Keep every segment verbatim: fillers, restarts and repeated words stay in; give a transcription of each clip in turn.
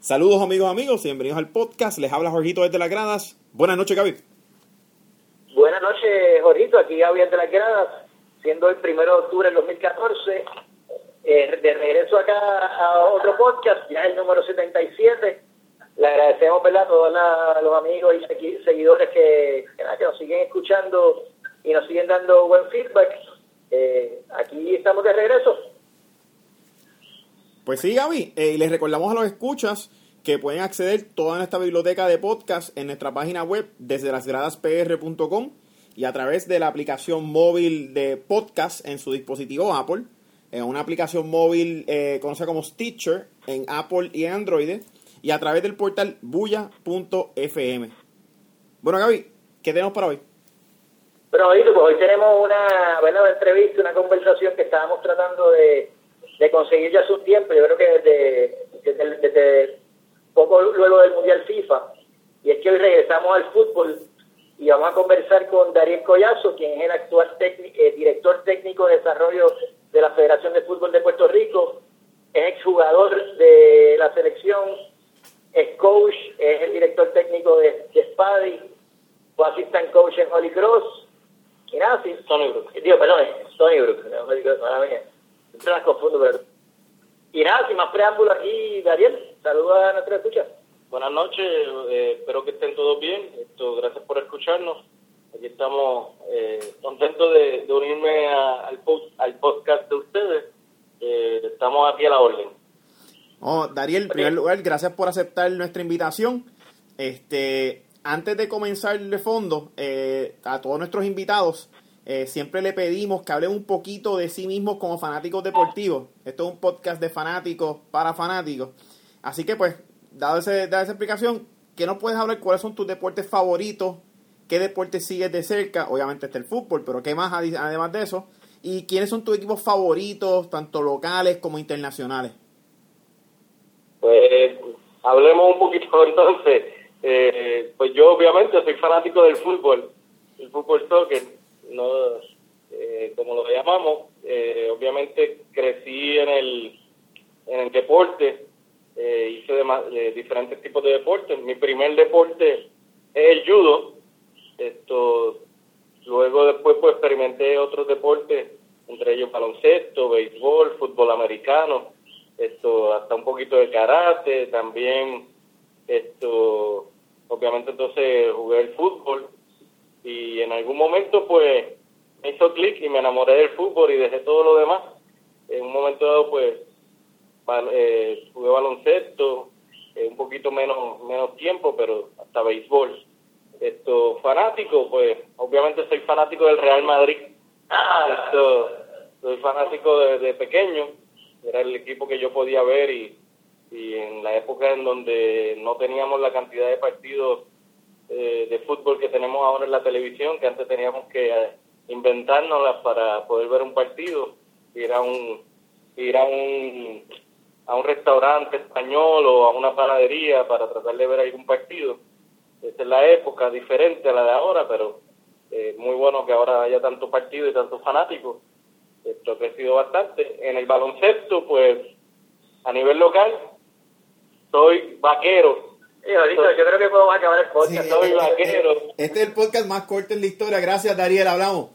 Saludos amigos, amigos, y bienvenidos al podcast. Les habla Jorgito desde las gradas. Buenas noches, Gaby. Buenas noches, Jorgito. Aquí Gaby desde las gradas, siendo el primero de octubre del dos mil catorce. Eh, de regreso acá a otro podcast, ya es el número setenta y siete. Le agradecemos, ¿verdad?, a todos la, los amigos y seguidores que, que, que nos siguen escuchando y nos siguen dando buen feedback. Eh, aquí estamos de regreso. Pues sí, Gaby, eh, y les recordamos a los escuchas que pueden acceder toda nuestra biblioteca de podcast en nuestra página web desde las gradas p r punto com y a través de la aplicación móvil de podcast en su dispositivo Apple, en una aplicación móvil eh, conocida como Stitcher en Apple y en Android, y a través del portal bulla punto f m. Bueno, Gaby, ¿qué tenemos para hoy? Bueno, Jorgito, pues hoy tenemos una, bueno, una entrevista, una conversación que estábamos tratando de de conseguir ya hace un tiempo. Yo creo que desde, desde, desde poco luego del Mundial FIFA, y es que hoy regresamos al fútbol y vamos a conversar con Dariel Collazo, quien es el actual técnico, eh, director técnico de desarrollo de la Federación de Fútbol de Puerto Rico, es exjugador de la selección, es coach, es el director técnico de, de Spadi, fue assistant coach en Holy Cross, y nada, sí, Stony Brook, digo, perdón, Stony Brook, no, Holy Cross, nada mía. Se las confundo, pero... Y nada, sin más preámbulo aquí, Dariel, saludos a nuestra escucha. Buenas noches, eh, espero que estén todos bien. Esto, gracias por escucharnos. Aquí estamos eh, contentos de, de unirme a, al, post, al podcast de ustedes. Eh, estamos aquí a la orden. Oh, Dariel, en primer lugar, gracias por aceptar nuestra invitación. Este, antes de comenzar de fondo, eh, a todos nuestros invitados, Eh, siempre le pedimos que hablen un poquito de sí mismos como fanáticos deportivos. Esto es un podcast de fanáticos para fanáticos. Así que pues, dado ese, dada esa explicación, ¿qué nos puedes hablar? ¿Cuáles son tus deportes favoritos? ¿Qué deportes sigues de cerca? Obviamente está el fútbol, pero ¿qué más además de eso? ¿Y quiénes son tus equipos favoritos, tanto locales como internacionales? Pues hablemos un poquito entonces. Eh, pues yo obviamente soy fanático del fútbol, el fútbol soccer. No, eh, como lo llamamos, eh, obviamente crecí en el en el deporte, eh, hice de, de diferentes tipos de deportes. Mi primer deporte es el judo. Esto, luego después pues experimenté otros deportes, entre ellos baloncesto, béisbol, fútbol americano, esto, hasta un poquito de karate, también, esto, obviamente entonces jugué el fútbol. Y en algún momento, pues, me hizo clic y me enamoré del fútbol y dejé todo lo demás. En un momento dado, pues, eh, jugué baloncesto, eh, un poquito menos menos tiempo, pero hasta béisbol. Esto, fanático, pues, obviamente soy fanático del Real Madrid. Ah, esto, soy fanático de, de pequeño. Era el equipo que yo podía ver y, y en la época en donde no teníamos la cantidad de partidos de fútbol que tenemos ahora en la televisión, que antes teníamos que eh, inventárnoslas para poder ver un partido, ir a un ir a un a un restaurante español o a una panadería para tratar de ver algún partido. Esta es la época diferente a la de ahora, pero eh, muy bueno que ahora haya tantos partidos y tantos fanáticos. Esto ha crecido bastante. En el baloncesto, pues a nivel local soy vaquero. Sí, ahorita yo creo que podemos acabar el podcast. Sí, Soy eh, vaquero. eh, este es el podcast más corto en la historia. Gracias, Dariel. Hablamos.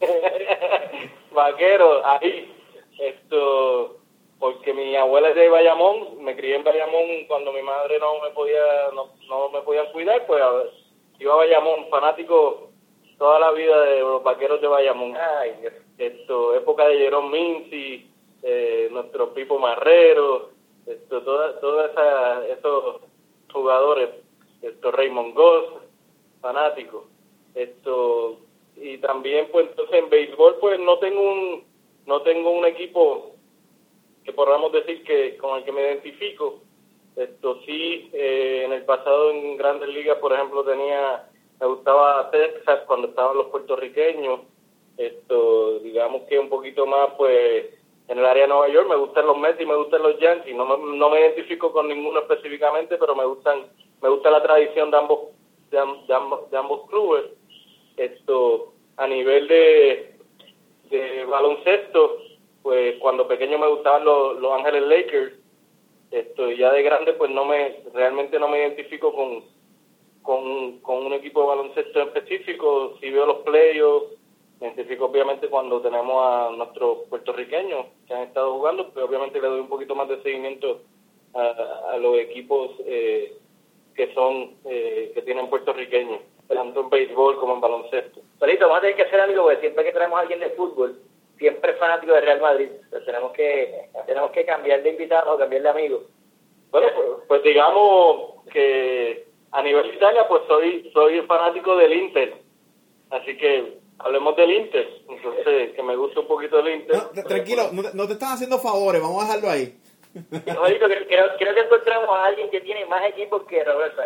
Vaquero, ahí. Esto, porque mi abuela es de Bayamón, me crié en Bayamón cuando mi madre no me podía no, no me podía cuidar, pues a ver, iba a Bayamón, fanático toda la vida de los vaqueros de Bayamón. Ay, Dios. Esto, época de Jerome Mincy, eh, nuestro Pipo Marrero, esto, toda, toda esa, esos jugadores, esto, Raymond Goss, fanático, esto, y también pues entonces en béisbol pues no tengo un no tengo un equipo que podamos decir que con el que me identifico. Esto sí, eh, en el pasado en Grandes Ligas, por ejemplo, tenía, me gustaba Texas cuando estaban los puertorriqueños. Esto, digamos que un poquito más, pues, en el área de Nueva York, me gustan los Mets y me gustan los Yankees. No me, no me identifico con ninguno específicamente, pero me gustan, me gusta la tradición de ambos, de, de ambos, de ambos clubes. Esto, a nivel de, de baloncesto, pues, cuando pequeño me gustaban los, los Ángeles Lakers. Esto, ya de grande, pues no me, realmente no me identifico con, con, con un equipo de baloncesto específico. Si veo los playoffs, me identifico obviamente cuando tenemos a nuestros puertorriqueños que han estado jugando, pero obviamente le doy un poquito más de seguimiento a, a los equipos eh, que son, eh, que tienen puertorriqueños, tanto en béisbol como en baloncesto. Solito, vamos a tener que hacer algo, porque siempre que traemos a alguien de fútbol, siempre es fanático de Real Madrid. Entonces, tenemos que tenemos que cambiar de invitado o cambiar de amigo. Bueno, pues, pues digamos que a nivel de Italia, pues soy soy fanático del Inter. Así que hablemos del Inter. Entonces, que me gusta un poquito el Inter. No, tranquilo, no te, no te están haciendo favores, vamos a dejarlo ahí. Solito, creo, creo, creo que encontramos a alguien que tiene más equipos que Roberto.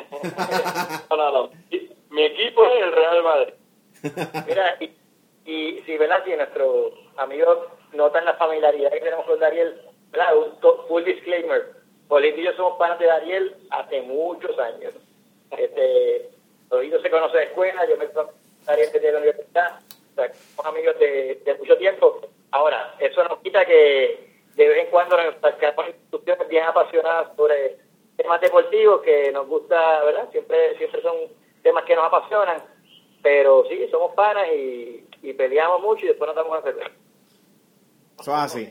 No, no, no. Mi equipo es el Real Madrid. Mira, y, y si, ¿verdad? Si nuestros amigos notan la familiaridad que tenemos con Dariel, ¿verdad? Un to- full disclaimer. Polito y yo somos panas de Dariel hace muchos años. Este, Polito se conoce de escuela, yo me conozco a Dariel desde la universidad. O sea, somos amigos de, de mucho tiempo. Ahora, eso no quita que de vez en cuando nos quedamos instituciones bien apasionadas sobre temas deportivos que nos gusta, ¿verdad? Siempre, siempre son temas que nos apasionan. Pero sí, somos panas y, y peleamos mucho y después nos damos a cerveza. Eso es así.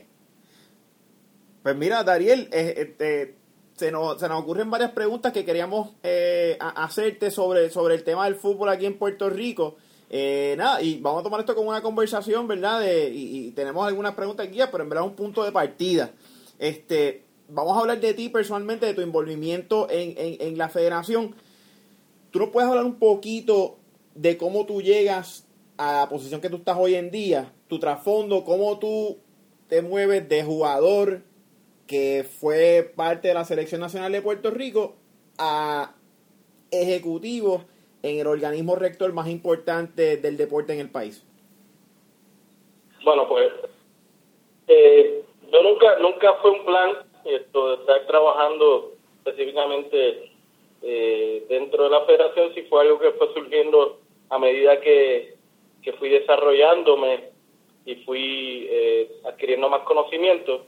Pues mira, Dariel, eh, este, se, nos, se nos ocurren varias preguntas que queríamos eh, a, hacerte sobre, sobre el tema del fútbol aquí en Puerto Rico. Eh, nada, y vamos a tomar esto como una conversación, ¿verdad? De, y, y tenemos algunas preguntas aquí, pero en verdad es un punto de partida. Este, vamos a hablar de ti personalmente, de tu envolvimiento en, en, en la federación. ¿Tú nos puedes hablar un poquito de cómo tú llegas a la posición que tú estás hoy en día, tu trasfondo, cómo tú te mueves de jugador que fue parte de la Selección Nacional de Puerto Rico a ejecutivo en el organismo rector más importante del deporte en el país? Bueno, pues eh, yo nunca nunca fue un plan esto de estar trabajando específicamente eh, dentro de la federación, si fue algo que fue surgiendo a medida que, que fui desarrollándome y fui eh, adquiriendo más conocimiento.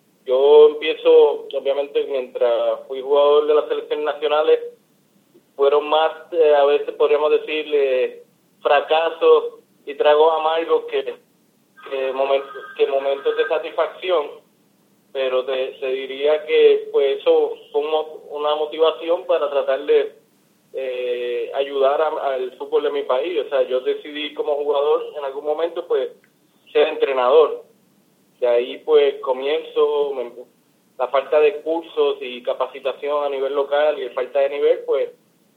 Yo empiezo, obviamente, mientras fui jugador de las selecciones nacionales, fueron más, eh, a veces podríamos decir, eh, fracasos y tragos amargos que, que, momentos, que momentos de satisfacción, pero te, te diría que pues eso fue un, una motivación para tratar de eh, ayudar a, al fútbol de mi país. O sea, yo decidí como jugador en algún momento pues ser entrenador. De ahí pues comienzo, me, la falta de cursos y capacitación a nivel local y la falta de nivel pues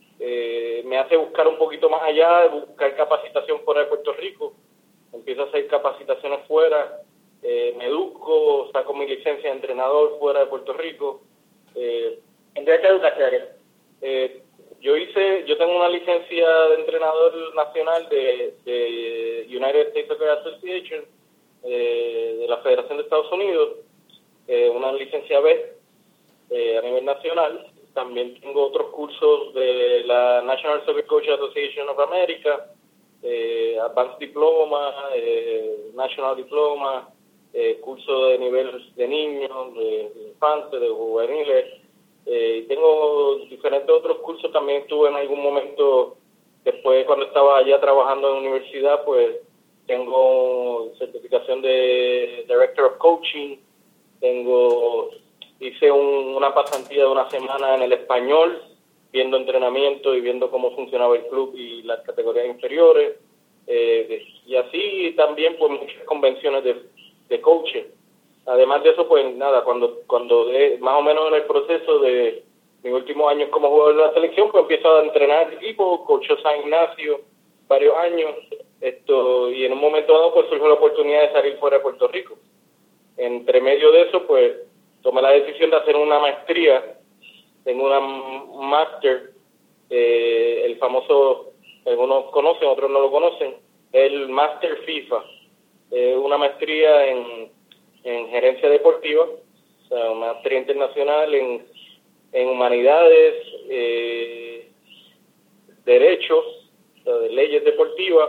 eh, me hace buscar un poquito más allá, buscar capacitación fuera de Puerto Rico. Empiezo a hacer capacitaciones fuera, eh, me educo, saco mi licencia de entrenador fuera de Puerto Rico. Eh, ¿En dónde te educaste, Dariel? Eh, yo hice, yo tengo una licencia de entrenador nacional de, de United States Soccer Association, eh, de la Federación de Estados Unidos, eh, una licencia B eh, a nivel nacional. También tengo otros cursos de la National Soccer Coaches Association of America, eh, Advanced Diploma, eh, National Diploma, eh, curso de nivel de niños, de, de infantes, de juveniles. Eh, tengo diferentes otros cursos. También estuve en algún momento, después cuando estaba allá trabajando en la universidad, pues tengo certificación de Director of Coaching, tengo hice un, una pasantía de una semana en el Español, viendo entrenamiento y viendo cómo funcionaba el club y las categorías inferiores, eh, y así también pues muchas convenciones de, de coaching. Además de eso, pues nada, cuando cuando de, más o menos en el proceso de mis últimos años como jugador de la selección, pues empiezo a entrenar equipos, coachó San Ignacio varios años, esto y en un momento dado pues surgió la oportunidad de salir fuera de Puerto Rico. Entre medio de eso, pues tomé la decisión de hacer una maestría, tengo una un máster, eh, el famoso, algunos conocen, otros no lo conocen, el Máster FIFA, eh, una maestría en en gerencia deportiva, o sea, una maestría internacional en, en humanidades, eh, derechos, o sea, de leyes deportivas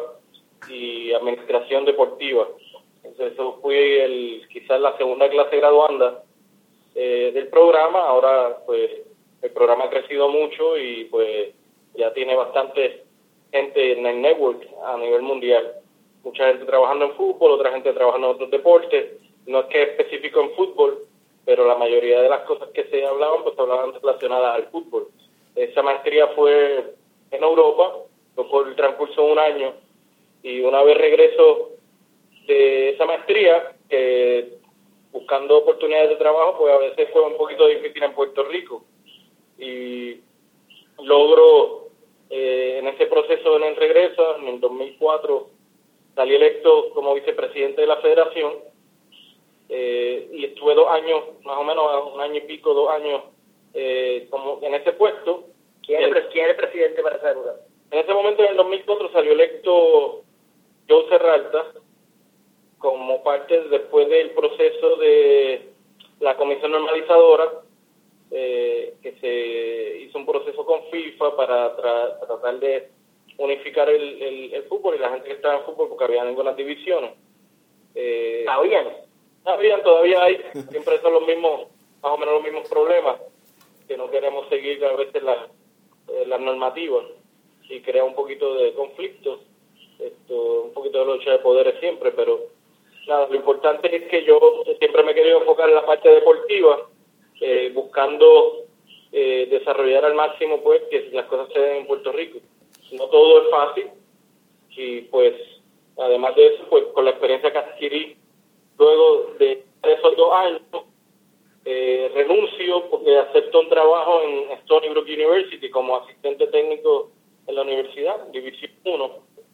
y administración deportiva. Entonces, eso fui el, quizás la segunda clase graduanda eh, del programa. Ahora pues el programa ha crecido mucho y pues ya tiene bastante gente en el network a nivel mundial. Mucha gente trabajando en fútbol, otra gente trabajando en otros deportes. No es que es específico en fútbol, pero la mayoría de las cosas que se hablaban, pues se hablaban relacionadas al fútbol. Esa maestría fue en Europa, fue por el transcurso de un año, y una vez regreso de esa maestría, que buscando oportunidades de trabajo, pues a veces fue un poquito difícil en Puerto Rico, y logro eh, en ese proceso, en el regreso, en el dos mil cuatro, salí electo como vicepresidente de la federación, eh, y estuve dos años, más o menos un año y pico, dos años, eh, como en ese puesto. ¿Quién es, ¿Quién es el presidente para esa época? En ese momento, en el dos mil cuatro, salió electo Joe Serralta como parte, después del proceso de la comisión normalizadora, eh, que se hizo un proceso con FIFA para tra- tratar de unificar el, el, el fútbol y la gente que estaba en fútbol, porque había algunas divisiones. Eh, ¿Habían? Habían, todavía hay, siempre son los mismos, más o menos los mismos problemas, que no queremos seguir a veces las eh, las normativas, y crea un poquito de conflicto, esto, un poquito de lucha de poderes siempre, pero nada, lo importante es que yo siempre me he querido enfocar en la parte deportiva, eh, buscando eh, desarrollar al máximo pues que las cosas se den en Puerto Rico. No todo es fácil, y pues además de eso, pues con la experiencia que adquirí luego de esos dos años, eh, renuncio porque acepto un trabajo en Stony Brook University como asistente técnico en la universidad, División uno,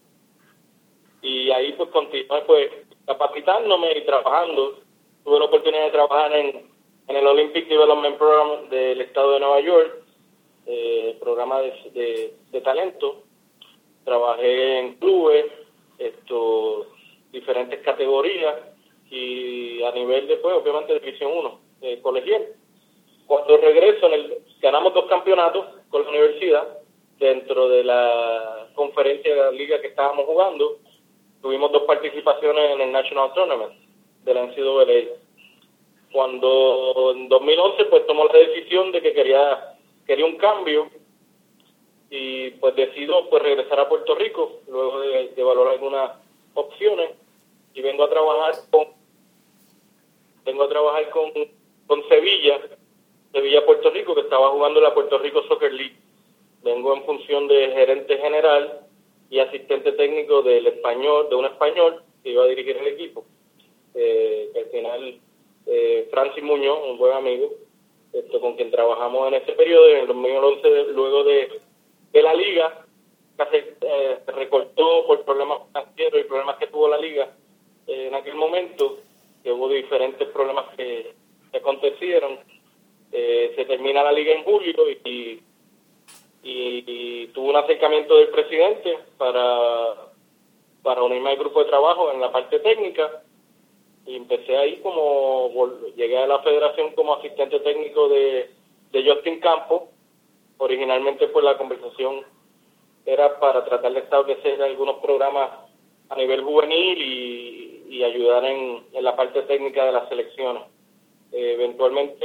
y ahí pues continué pues capacitándome y trabajando. Tuve la oportunidad de trabajar en, en el Olympic Development Program del estado de Nueva York, eh, programa de, de, de talento. Trabajé en clubes, esto, diferentes categorías, y a nivel de, pues, obviamente, de División uno, eh, colegial. Cuando regreso, en el, ganamos dos campeonatos con la universidad dentro de la conferencia de la liga que estábamos jugando. Tuvimos dos participaciones en el National Tournament de la N C A A. Cuando en dos mil once pues tomó la decisión de que quería quería un cambio, y pues decido pues regresar a Puerto Rico luego de, de valorar algunas opciones, y vengo a trabajar con vengo a trabajar con, con Sevilla, Sevilla Puerto Rico, que estaba jugando la Puerto Rico Soccer League. Vengo en función de gerente general y asistente técnico del español, de un español que iba a dirigir el equipo. Eh, que al final, eh, Francis Muñoz, un buen amigo, esto, con quien trabajamos en ese periodo, en el dos mil once, luego de, de la liga, que se eh, recortó por problemas financieros y problemas que tuvo la liga eh, en aquel momento, que hubo diferentes problemas que, que acontecieron. Eh, se termina la liga en julio, y, y, y tuvo un acercamiento del presidente para, para unirme al grupo de trabajo en la parte técnica, y empecé ahí como, llegué a la federación como asistente técnico de, de Justin Campos. Originalmente pues la conversación era para tratar de establecer algunos programas a nivel juvenil y, y ayudar en, en la parte técnica de las selecciones. Eh, eventualmente,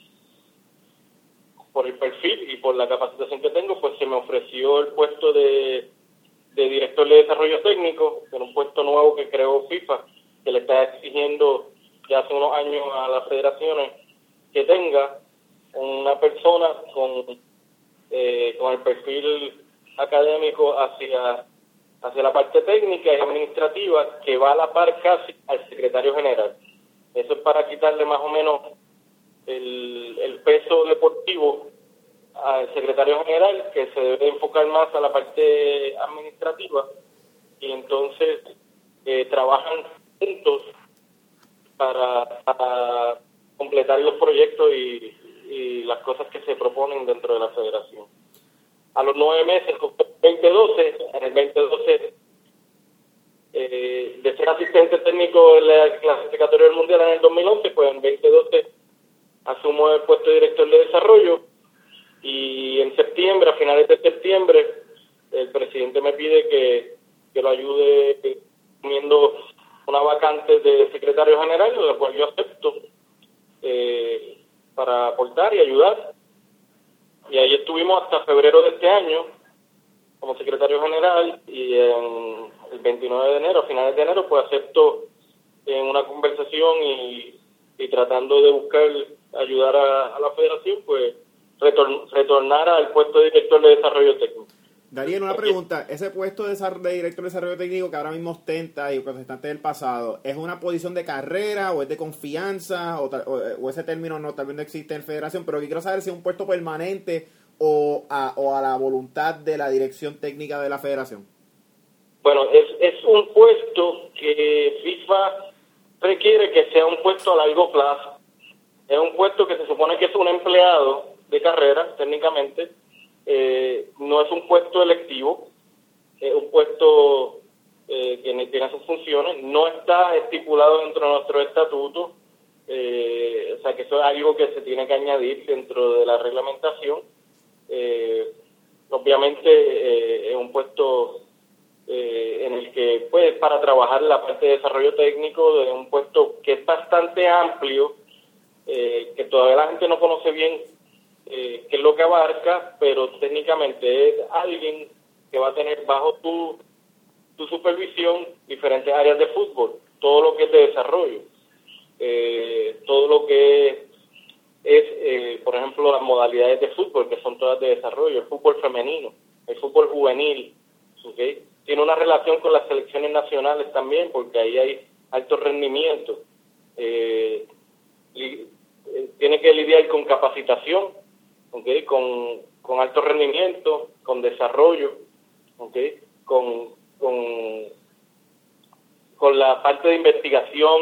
por el perfil y por la capacitación que tengo, pues se me ofreció el puesto de, de director de desarrollo técnico, que era un puesto nuevo que creó FIFA, que le está exigiendo ya hace unos años a las federaciones que tenga una persona con, eh, con el perfil académico hacia, hacia la parte técnica y administrativa, que va a la par casi al secretario general. Eso es para quitarle más o menos el, el peso deportivo al secretario general, que se debe enfocar más a la parte administrativa, y entonces eh, trabajan juntos para, para completar los proyectos y, y las cosas que se proponen dentro de la federación. A los nueve meses, veinte doce, en el veinte doce, eh, de ser asistente técnico en la clasificatoria del Mundial en el dos mil once, pues en veinte doce asumo el puesto de director de desarrollo, y en septiembre, a finales de septiembre, el presidente me pide que, que lo ayude asumiendo una vacante de secretario general, lo cual yo acepto. Eh, para aportar y ayudar. Y ahí estuvimos hasta febrero de este año como secretario general, y en el veintinueve de enero, a finales de enero, pues acepto en una conversación y, y tratando de buscar ayudar a, a la federación, pues retor, retornar al puesto de director de desarrollo técnico. Dariel, una pregunta. Ese puesto de, de director de desarrollo técnico que ahora mismo ostenta y representante del pasado, ¿es una posición de carrera o es de confianza? O, o, o ese término no, tal vez no existe en federación, pero quiero saber si es un puesto permanente o a, o a la voluntad de la dirección técnica de la federación. Bueno, es, es un puesto que FIFA requiere que sea un puesto a largo plazo. Es un puesto que se supone que es un empleado de carrera, técnicamente. Eh, no es un puesto electivo, es un puesto eh, que tiene sus funciones, no está estipulado dentro de nuestro estatuto, eh, o sea que eso es algo que se tiene que añadir dentro de la reglamentación. Eh, obviamente eh, es un puesto eh, en el que, pues, para trabajar la parte de desarrollo técnico, es un puesto que es bastante amplio, eh, que todavía la gente no conoce bien Eh, qué es lo que abarca, pero técnicamente es alguien que va a tener bajo tu, tu supervisión diferentes áreas de fútbol, todo lo que es de desarrollo, eh, todo lo que es, es eh, por ejemplo, las modalidades de fútbol, que son todas de desarrollo, el fútbol femenino, el fútbol juvenil, ¿okay? Tiene una relación con las selecciones nacionales también, porque ahí hay alto rendimiento, eh, y, eh, tiene que lidiar con capacitación, okay, con, con alto rendimiento, con desarrollo, okay, con, con, con la parte de investigación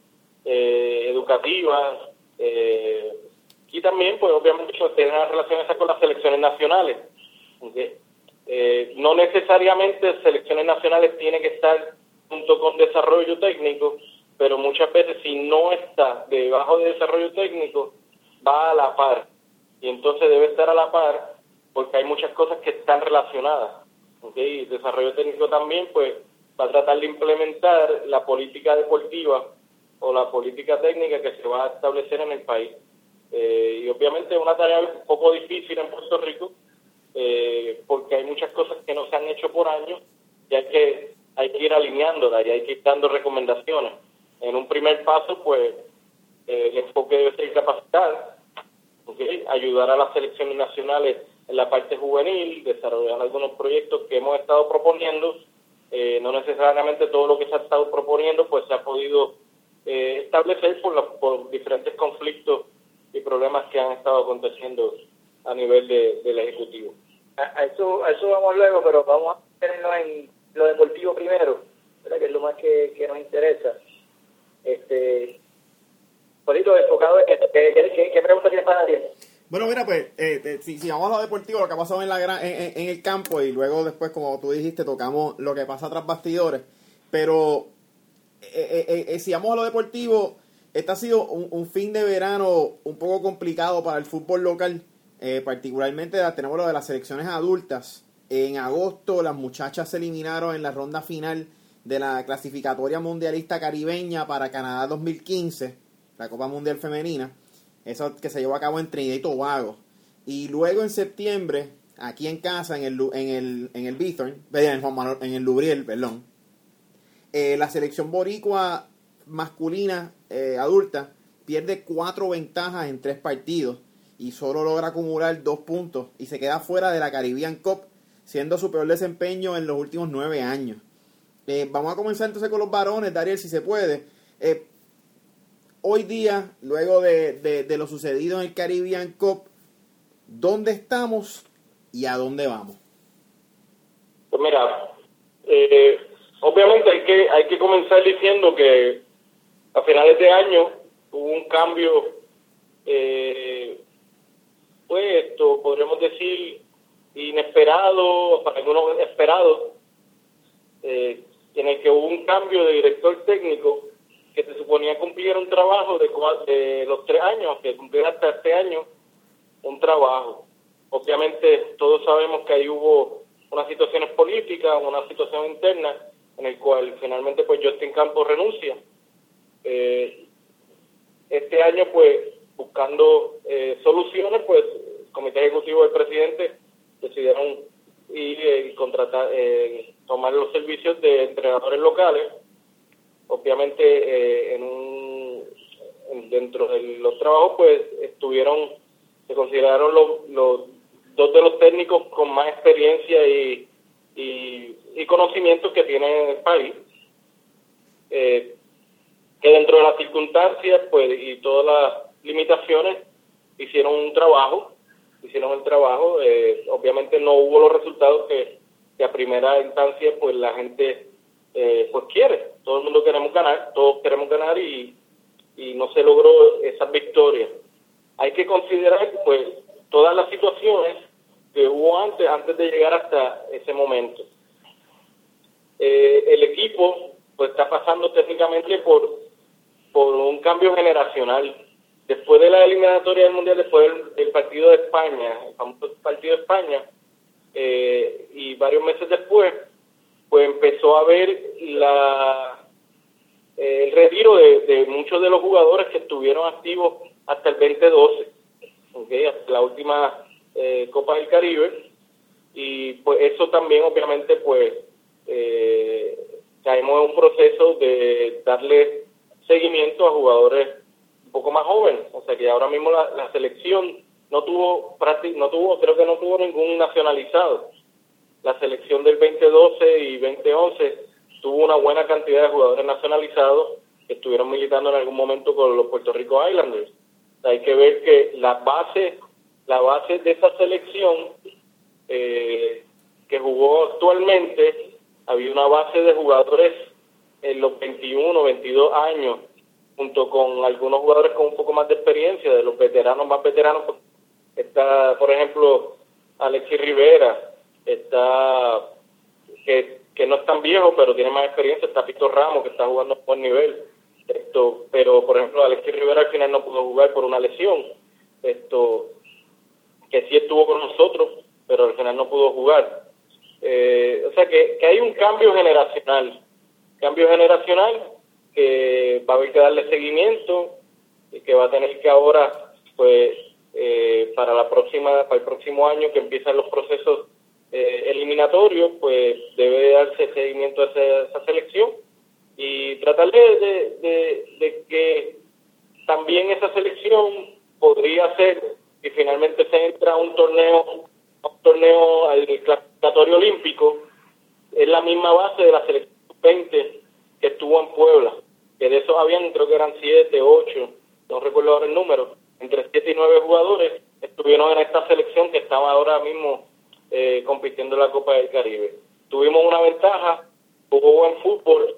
eh, educativa, eh, y también, pues obviamente, tiene una relación esa con las selecciones nacionales. Okay. Eh, no necesariamente selecciones nacionales tiene que estar junto con desarrollo técnico, pero muchas veces si no está debajo de desarrollo técnico, va a la par. Y entonces debe estar a la par porque hay muchas cosas que están relacionadas. ¿Okay? Y desarrollo técnico también pues va a tratar de implementar la política deportiva o la política técnica que se va a establecer en el país. Eh, y obviamente es una tarea un poco difícil en Puerto Rico eh, porque hay muchas cosas que no se han hecho por años y hay que, hay que ir alineándolas y hay que ir dando recomendaciones. En un primer paso, pues, eh, el enfoque debe ser capacitar, Okay, ayudar a las selecciones nacionales en la parte juvenil, desarrollar algunos proyectos que hemos estado proponiendo. Eh, no necesariamente todo lo que se ha estado proponiendo pues se ha podido eh, establecer por, los, por diferentes conflictos y problemas que han estado aconteciendo a nivel de, del Ejecutivo. A, a eso a eso vamos luego, pero vamos a tenerlo en lo deportivo primero, ¿verdad? Que es lo más que, que nos interesa. Este... Polito, enfocado en esto. ¿Qué, qué, qué pregunta tienes para Daniel? Bueno, mira, pues, eh, eh, si, si vamos a lo deportivo, lo que ha pasado en, la gran, en, en, en el campo, y luego después, como tú dijiste, tocamos lo que pasa tras bastidores, pero eh, eh, eh, si vamos a lo deportivo, este ha sido un, un fin de verano un poco complicado para el fútbol local, eh, particularmente tenemos lo de las selecciones adultas. En agosto las muchachas se eliminaron en la ronda final de la clasificatoria mundialista caribeña para Canadá dos mil quince, la Copa Mundial Femenina, eso que se llevó a cabo en Trinidad y Tobago. Y luego en septiembre, aquí en casa, en el en el en el Bithorn, en el Lubriel, perdón, eh, la selección boricua masculina eh, adulta pierde cuatro ventajas en tres partidos y solo logra acumular dos puntos y se queda fuera de la Caribbean Cup, siendo su peor desempeño en los últimos nueve años. Eh, vamos a comenzar entonces con los varones, Dariel, si se puede. Eh, Hoy día, luego de, de, de lo sucedido en el Caribbean Cup, ¿dónde estamos y a dónde vamos? Pues mira, eh, obviamente hay que hay que comenzar diciendo que a finales de año hubo un cambio, eh, pues esto podríamos decir inesperado, para algunos esperado, eh, en el que hubo un cambio de director técnico que se suponía cumplir un trabajo de, de los tres años, que cumpliera hasta este año un trabajo. Obviamente todos sabemos que ahí hubo unas situaciones políticas, una situación interna, en el cual finalmente pues Justin Campos renuncia. Eh, este año pues buscando eh, soluciones, pues el comité ejecutivo del presidente decidieron ir eh, y contratar, eh, tomar los servicios de entrenadores locales. Obviamente eh, en un, en, dentro de los trabajos pues estuvieron, se consideraron los, los dos de los técnicos con más experiencia y, y, y conocimientos que tiene el país, eh, que dentro de las circunstancias pues y todas las limitaciones hicieron un trabajo, hicieron el trabajo, eh, obviamente no hubo los resultados que, que a primera instancia pues la gente eh, pues quiere, todo el mundo queremos ganar, todos queremos ganar y, y no se logró esa victoria. Hay que considerar pues todas las situaciones que hubo antes, antes de llegar hasta ese momento. Eh, el equipo pues está pasando técnicamente por, por un cambio generacional. Después de la eliminatoria del Mundial, después del, del partido de España, el famoso partido de España, eh, y varios meses después, pues empezó a haber la, eh, el retiro de, de muchos de los jugadores que estuvieron activos hasta el veinte doce, ¿okay? Hasta la última eh, Copa del Caribe, y pues eso también obviamente pues eh, caemos en un proceso de darle seguimiento a jugadores un poco más jóvenes, o sea que ahora mismo la, la selección no tuvo, no tuvo, creo que no tuvo ningún nacionalizado. La selección del veinte doce y veinte once tuvo una buena cantidad de jugadores nacionalizados que estuvieron militando en algún momento con los Puerto Rico Islanders. O sea, hay que ver que la base, la base de esa selección eh, que jugó actualmente, había una base de jugadores en los veintiuno, veintidós años, junto con algunos jugadores con un poco más de experiencia, de los veteranos más veteranos. Está, por ejemplo, Alexis Rivera, está que, que no es tan viejo, pero tiene más experiencia, está Pito Ramos, que está jugando a buen nivel. Esto, pero, por ejemplo, Alexis Rivera al final no pudo jugar por una lesión, esto que sí estuvo con nosotros, pero al final no pudo jugar. Eh, o sea que, que hay un cambio generacional, cambio generacional que va a haber que darle seguimiento y que va a tener que ahora, pues, eh, para la próxima, para el próximo año que empiezan los procesos eh, eliminatorios, pues debe darse seguimiento a esa, a esa selección y tratar de, de, de, de que también esa selección podría ser, y finalmente se entra a un torneo, a un torneo al clasificatorio olímpico, es la misma base de la selección veinte que estuvo en Puebla, que de esos habían, creo que eran siete, ocho, no recuerdo ahora el número, entre siete y nueve jugadores estuvieron en esta selección que estaba ahora mismo eh, compitiendo en la Copa del Caribe. Tuvimos una ventaja, jugó buen fútbol,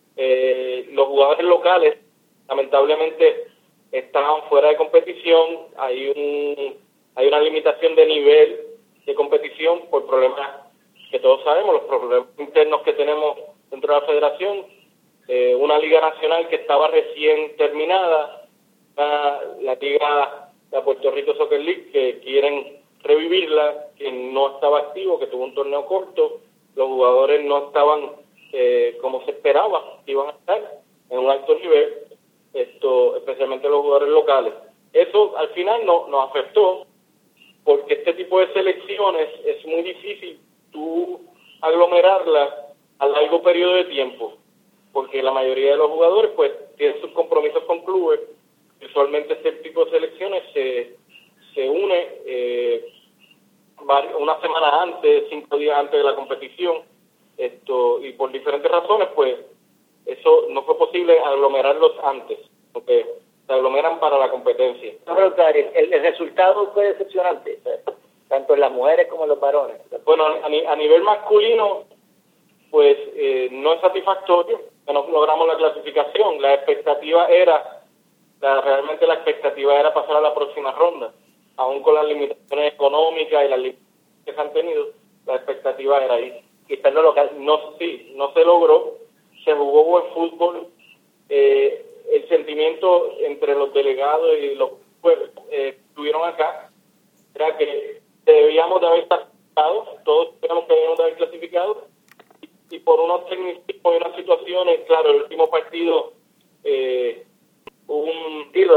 eh, los jugadores locales lamentablemente estaban fuera de competición, hay un hay una limitación de nivel de competición por problemas que todos sabemos, los problemas internos que tenemos dentro de la federación, eh, una liga nacional que estaba recién terminada, la, la liga, la Puerto Rico Soccer League, que quieren revivirla, que no estaba activo, que tuvo un torneo corto, los jugadores no estaban eh, como se esperaba que iban a estar en un alto nivel, esto especialmente los jugadores locales. Eso al final no, nos afectó, porque este tipo de selecciones es muy difícil tú aglomerarlas a largo periodo de tiempo, porque la mayoría de los jugadores pues tienen sus compromisos con clubes. Usualmente este tipo de selecciones se, se une eh, una semana antes, cinco días antes de la competición, esto y por diferentes razones pues eso no fue posible aglomerarlos antes, porque se aglomeran para la competencia. No, pero el, el resultado fue decepcionante, tanto en las mujeres como en los varones. Bueno, a, a nivel masculino, pues eh, no es satisfactorio, que no logramos la clasificación. La expectativa era, la, realmente la expectativa era pasar a la próxima ronda, aún con las limitaciones económicas y las limitaciones que se han tenido, la expectativa era ahí. Y está en lo local. No, sí, no se logró, se jugó buen fútbol, eh, el sentimiento entre los delegados y los pues, eh, estuvieron acá era que debíamos de haber clasificado, todos creemos que debíamos de haber clasificado, y, y por unos tecnicismos y unas situaciones, claro, el último partido, eh, un... Dilo, Dariel,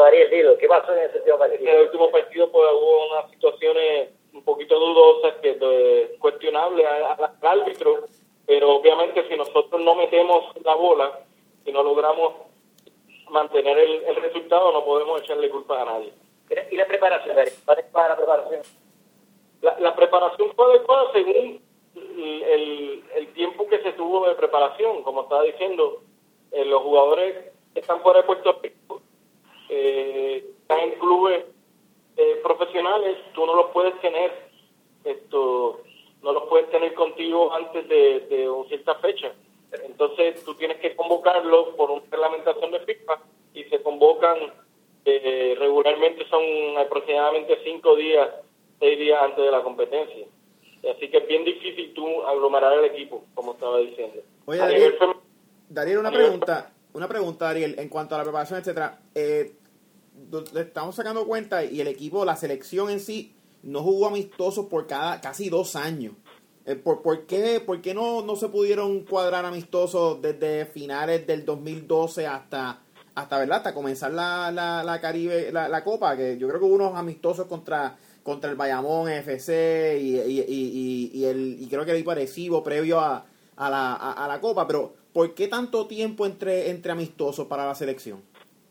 partido? ¿Qué pasó en ese último partido? En el último partido pues hubo unas situaciones un poquito dudosas, que de, cuestionables al árbitro, pero obviamente si nosotros no metemos la bola, si no logramos mantener el, el resultado, no podemos echarle culpa a nadie. ¿Y la preparación, Darío? ¿Cuál fue la preparación? La, la preparación fue adecuada según el, el, el tiempo que se tuvo de preparación. Como estaba diciendo, eh, los jugadores que están fuera de Puerto Rico, eh, están en clubes eh, profesionales, tú no los puedes tener, esto, no los puedes tener contigo antes de, de una cierta fecha. Entonces tú tienes que convocarlos por una reglamentación de FIFA y se convocan eh, regularmente, son aproximadamente cinco días, seis días antes de la competencia. Así que es bien difícil tú aglomerar el equipo, como estaba diciendo. Oye, Dariel, Dariel, una pregunta, una pregunta, Dariel, en cuanto a la preparación, etcétera. Eh, le estamos sacando cuenta y el equipo, la selección en sí, no jugó amistosos por cada casi dos años. Eh, ¿por, por qué, por qué no, no se pudieron cuadrar amistosos desde finales del dos mil doce hasta, hasta verdad, hasta comenzar la, la, la Caribe, la, la Copa? Que yo creo que hubo unos amistosos contra, contra el Bayamón F C y, y, y, y, y, el, y creo que el equipo Arecibo previo a, a, la, a, a la Copa. Pero ¿por qué tanto tiempo entre, entre amistosos para la selección?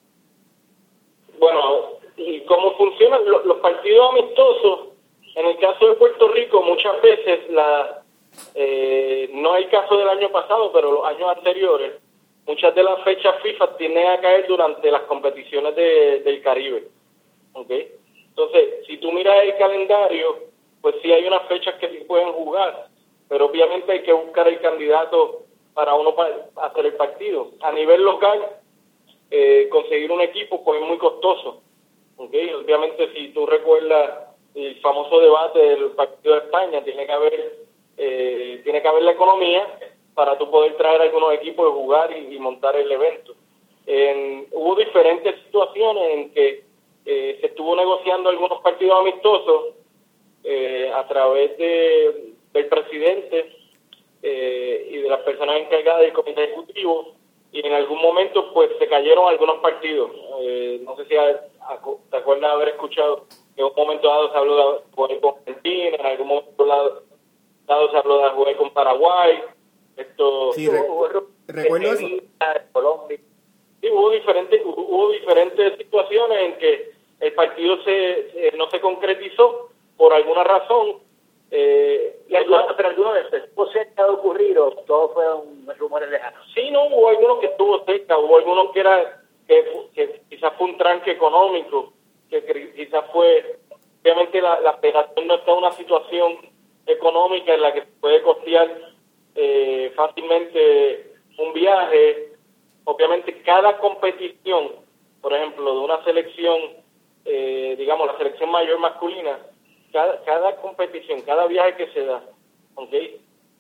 Bueno, y cómo funcionan los, los partidos amistosos. En el caso de Puerto Rico, muchas veces, la eh, no hay caso del año pasado, pero los años anteriores, muchas de las fechas FIFA tienden a caer durante las competiciones de, del Caribe. ¿Okay? Entonces, si tú miras el calendario, pues sí hay unas fechas que sí pueden jugar, pero obviamente hay que buscar el candidato para uno para hacer el partido. A nivel local, eh, conseguir un equipo pues es muy costoso. ¿Okay? Obviamente, si tú recuerdas el famoso debate del partido de España, tiene que haber eh, tiene que haber la economía para tú poder traer algunos equipos de jugar y, y montar el evento. En, hubo diferentes situaciones en que eh, se estuvo negociando algunos partidos amistosos eh, a través de del presidente eh, y de las personas encargadas del comité ejecutivo, y en algún momento pues se cayeron algunos partidos. Eh, no sé si a, a, te acuerdas de haber escuchado que en un momento dado se habló de jugar con Argentina, en algún momento dado, dado se habló de jugar con Paraguay. Esto sí, re recuerdo eso. Colombia. Sí, hubo diferentes, hubo diferentes situaciones en que el partido se, se no se concretizó por alguna razón. Eh, ¿Y alguno, pero alguno de estos estuvo cerca de ocurrir o todos fueron rumores lejanos? Sí, no, hubo algunos que estuvo cerca, hubo algunos que era que, que quizás fue un tranque económico, que quizás fue, obviamente la, la federación no está en una situación económica en la que se puede costear eh, fácilmente un viaje. Obviamente cada competición, por ejemplo, de una selección, eh, digamos la selección mayor masculina, cada, cada competición, cada viaje que se da, ¿okay?,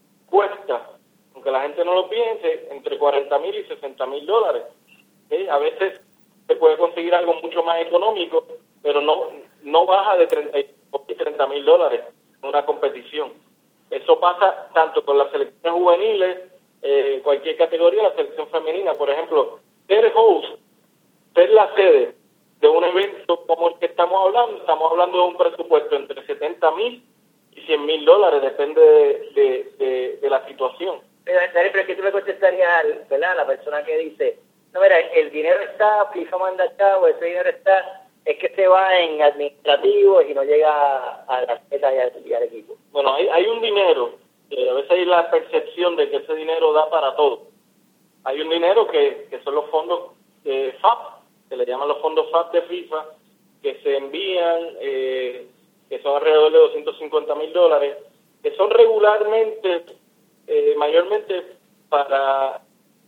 cuesta, aunque la gente no lo piense, entre cuarenta mil y sesenta mil dólares. ¿Okay? A veces se puede conseguir algo mucho más económico, pero no no baja de treinta y treinta mil dólares en una competición. Eso pasa tanto con las selecciones juveniles, eh, cualquier categoría, la selección femenina. Por ejemplo, ser host, ser la sede de un evento como el que estamos hablando, estamos hablando de un presupuesto entre setenta mil y cien mil dólares, depende de, de, de, de la situación. Pero, pero ¿qué tú le contestarías, ¿verdad?, a la persona que dice, no, mira, el dinero está, FIFA manda chavo, ese dinero está, es que se va en administrativos y no llega a la meta y al, y al equipo? Bueno, hay, hay un dinero, eh, a veces hay la percepción de que ese dinero da para todo. Hay un dinero que, que son los fondos eh, F A P, se le llaman los fondos F A P de FIFA, que se envían, eh, que son alrededor de doscientos cincuenta mil dólares, que son regularmente, eh, mayormente para,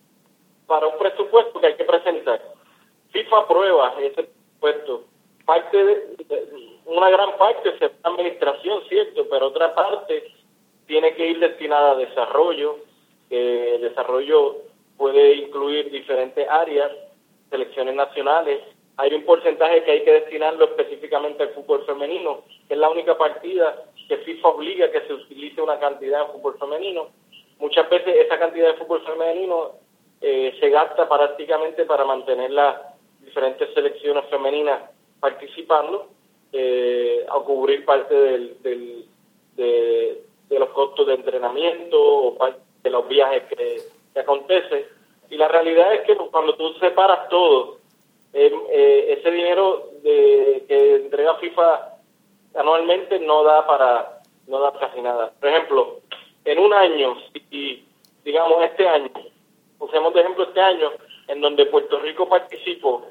para un presupuesto que hay que presentar. FIFA aprueba ese presupuesto. Parte de, de, una gran parte se va a administración, cierto, pero otra parte tiene que ir destinada a desarrollo. Eh, el desarrollo puede incluir diferentes áreas, selecciones nacionales. Hay un porcentaje que hay que destinarlo específicamente al fútbol femenino, que es la única partida que FIFA obliga a que se utilice una cantidad de fútbol femenino. Muchas veces esa cantidad de fútbol femenino eh, se gasta prácticamente para mantener las diferentes selecciones femeninas participando eh, a cubrir parte del, del, de, de los costos de entrenamiento o parte de los viajes que, que acontecen. Y la realidad es que cuando tú separas todo, eh, eh, ese dinero de, que entrega FIFA anualmente no da para no da casi nada. Por ejemplo, en un año, y digamos este año, usemos de ejemplo este año, en donde Puerto Rico participó,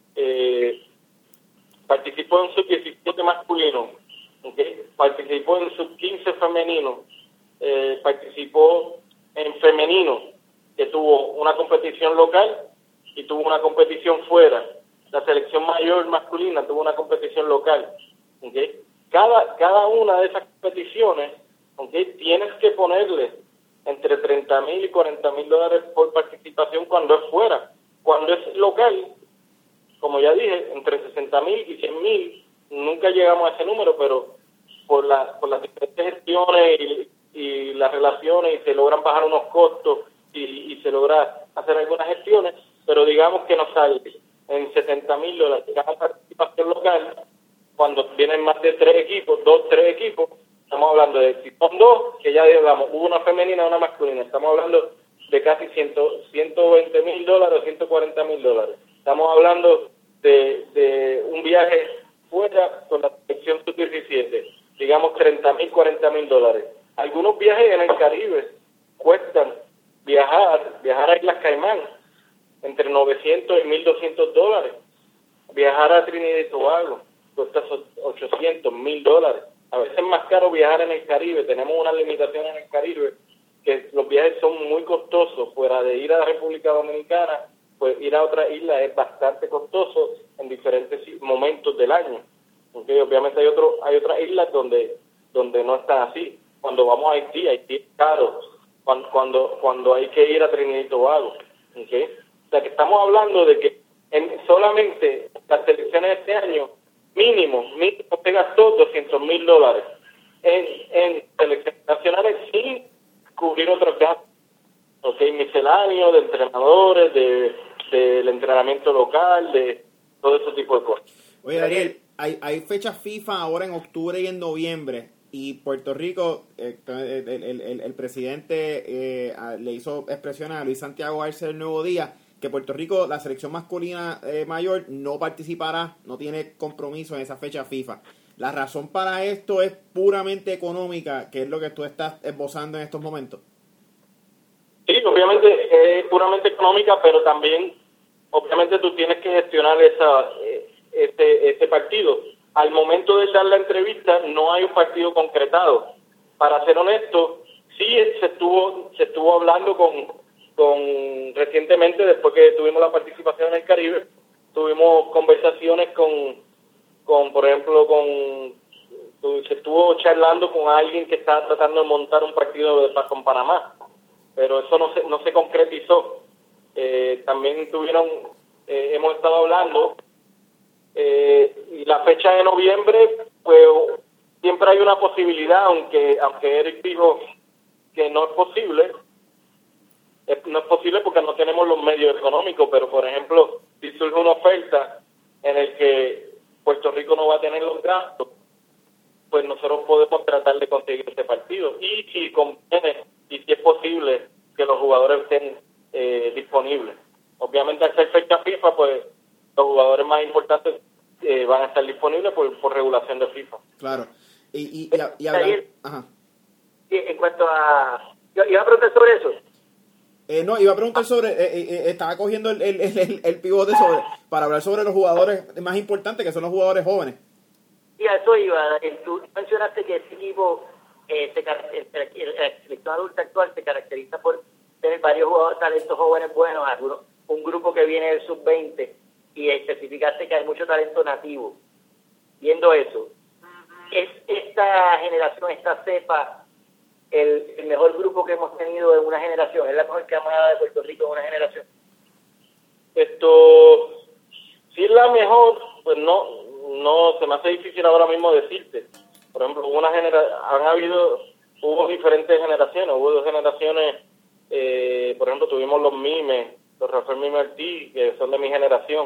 eh, participó en sub diecisiete masculino, ¿okay? Participó en sub quince femenino, eh, participó en femenino, que tuvo una competición local y tuvo una competición fuera. La selección mayor masculina tuvo una competición local, ¿okay? Cada, cada una de esas competiciones, ¿okay? Tienes que ponerle entre treinta mil y cuarenta mil dólares por participación cuando es fuera. Cuando es local, como ya dije, entre sesenta mil y cien mil, nunca llegamos a ese número, pero por, la, por las diferentes gestiones y, y las relaciones, y se logran bajar unos costos y, y se logra hacer algunas gestiones, pero digamos que nos sale en setenta mil dólares cada participación local. Cuando vienen más de tres equipos, dos, tres equipos, estamos hablando de, si son dos, que ya digamos, hubo una femenina y una masculina, estamos hablando de casi ciento veinte mil dólares o ciento cuarenta mil dólares. Estamos hablando de, de un viaje fuera con la selección sub diecisiete, digamos treinta mil, cuarenta mil dólares. Algunos viajes en el Caribe cuestan viajar, viajar a Islas Caimán, entre novecientos y mil doscientos dólares. Viajar a Trinidad y Tobago cuesta ochocientos, mil dólares. A veces es más caro viajar en el Caribe. Tenemos una limitación en el Caribe, que los viajes son muy costosos. Fuera de ir a la República Dominicana, pues ir a otra isla es bastante costoso en diferentes momentos del año. Porque obviamente hay otro, hay otras islas donde donde no está así. Cuando vamos a Haití, Haití es caro. Cuando, cuando, cuando hay que ir a Trinidad y Tobago. ¿Okay? O sea que estamos hablando de que en solamente las selecciones de este año, mínimo, mínimo se gastó doscientos mil dólares en, en selecciones nacionales sin cubrir otros gastos, okay, misceláneos de entrenadores, de del entrenamiento local, de todo ese tipo de cosas. Oye, Dariel, hay, hay fechas FIFA ahora en octubre y en noviembre, y Puerto Rico, eh, el, el, el, el presidente eh, le hizo expresiones a Luis Santiago Arce del Nuevo Día, que Puerto Rico, la selección masculina eh, mayor, no participará, no tiene compromiso en esa fecha FIFA. La razón para esto es puramente económica, que es lo que tú estás esbozando en estos momentos. Sí, obviamente es puramente económica, pero también, obviamente tú tienes que gestionar esa este, este partido. Al momento de dar la entrevista, no hay un partido concretado. Para ser honesto, sí se estuvo se estuvo hablando con con recientemente, después que tuvimos la participación en el Caribe, tuvimos conversaciones con, con por ejemplo, con se estuvo charlando con alguien que está tratando de montar un partido de paz con Panamá, pero eso no se no se concretizó. Eh, también tuvieron, eh, hemos estado hablando, eh, y la fecha de noviembre, pues siempre hay una posibilidad, aunque aunque Eric dijo que no es posible. No es posible porque no tenemos los medios económicos, pero por ejemplo, si surge una oferta en el que Puerto Rico no va a tener los gastos, pues nosotros podemos tratar de conseguir ese partido. Y si conviene, y si es posible, que los jugadores estén eh, disponibles. Obviamente al ser fecha FIFA, pues los jugadores más importantes eh, van a estar disponibles por, por regulación de FIFA. Claro. Y, y, y, y hablan... Ajá. Sí, en cuanto a... Yo iba a preguntar sobre eso. Eh, no, iba a preguntar sobre, eh, eh, estaba cogiendo el, el, el, el pivote sobre, para hablar sobre los jugadores más importantes, que son los jugadores jóvenes. Y a eso iba, tú mencionaste que ese equipo, eh, se, el, el, el selección adulta actual se caracteriza por tener varios jugadores, talentos jóvenes buenos, algunos, un grupo que viene del sub veinte, y especificaste que hay mucho talento nativo. Viendo eso, ¿es esta generación, esta cepa, El, el mejor grupo que hemos tenido en una generación? ¿Es la mejor camada de Puerto Rico en una generación? Esto, si es la mejor, pues no, no se me hace difícil ahora mismo decirte. Por ejemplo, una genera, han habido, hubo diferentes generaciones, hubo dos generaciones, eh, por ejemplo, tuvimos los Mimes, los Rafael Mime Ortiz, que son de mi generación,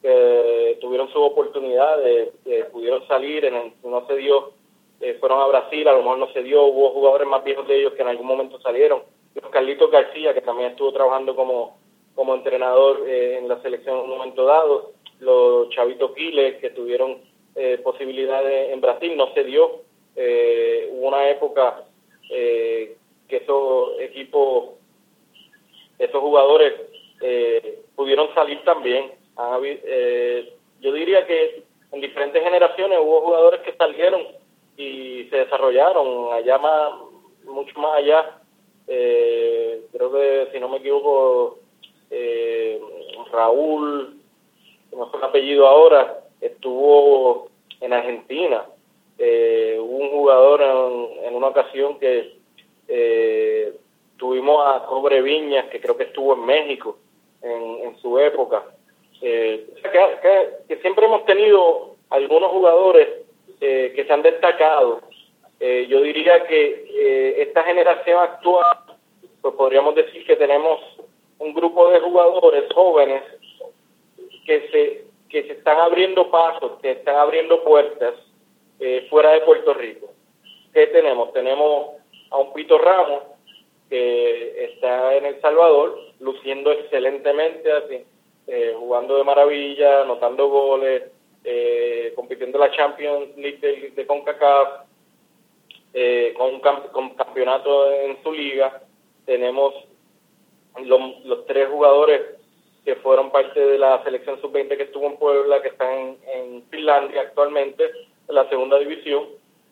que tuvieron su oportunidad, de, de pudieron salir, en el, no se dio, eh, fueron a Brasil, a lo mejor no se dio, hubo jugadores más viejos de ellos que en algún momento salieron, los Carlitos García, que también estuvo trabajando como, como entrenador eh, en la selección en un momento dado, los Chavito Quiles, que tuvieron eh, posibilidades en Brasil, no se dio, eh, hubo una época eh, que esos equipos, esos jugadores eh, pudieron salir también. Ah, eh, yo diría que en diferentes generaciones hubo jugadores que salieron y se desarrollaron allá más, mucho más allá. Eh, creo que, si no me equivoco, eh, Raúl, que no fue el apellido ahora, estuvo en Argentina. Eh, hubo un jugador en, en una ocasión que eh, tuvimos a Cobre Viñas, que creo que estuvo en México en, en su época. Eh, que, que, que siempre hemos tenido algunos jugadores eh, que se han destacado. Eh, yo diría que eh, esta generación actual, pues podríamos decir que tenemos un grupo de jugadores jóvenes que se que se están abriendo pasos, que están abriendo puertas eh, fuera de Puerto Rico. ¿Qué tenemos? Tenemos a un Pito Ramos, que está en El Salvador, luciendo excelentemente así, eh, jugando de maravilla, anotando goles, eh, compitiendo en la Champions League de, de CONCACAF, eh, con un camp- con campeonato en su liga. Tenemos los, los tres jugadores que fueron parte de la selección sub veinte que estuvo en Puebla, que están en, en Finlandia actualmente, en la segunda división,